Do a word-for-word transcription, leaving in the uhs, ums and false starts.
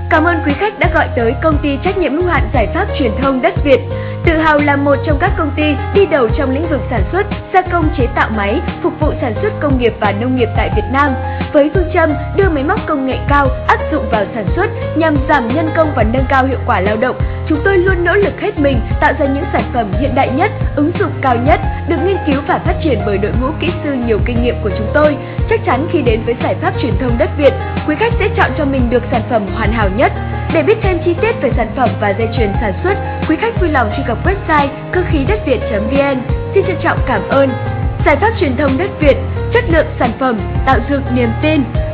Cảm ơn quý khách đã gọi tới công ty trách nhiệm hữu hạn giải pháp truyền thông Đất Việt. Tự hào là một trong các công ty đi đầu trong lĩnh vực sản xuất, gia công chế tạo máy, phục vụ sản xuất công nghiệp và nông nghiệp tại Việt Nam. Với phương châm đưa máy móc công nghệ cao áp dụng vào sản xuất nhằm giảm nhân công và nâng cao hiệu quả lao động, chúng tôi luôn nỗ lực hết mình tạo ra những sản phẩm hiện đại nhất, ứng dụng cao nhất, được nghiên cứu và phát triển bởi đội ngũ kỹ sư nhiều kinh nghiệm của chúng tôi. Chắc chắn khi đến với giải pháp truyền thông Đất Việt, quý khách sẽ chọn cho mình được sản phẩm hoàn hảo nhất. Để biết thêm chi tiết về sản phẩm và dây chuyền sản xuất, quý khách vui lòng truy cập website cơ khí đất việt chấm vn. Xin trân trọng cảm ơn. Giải pháp truyền thông Đất Việt, chất lượng sản phẩm, tạo dựng niềm tin.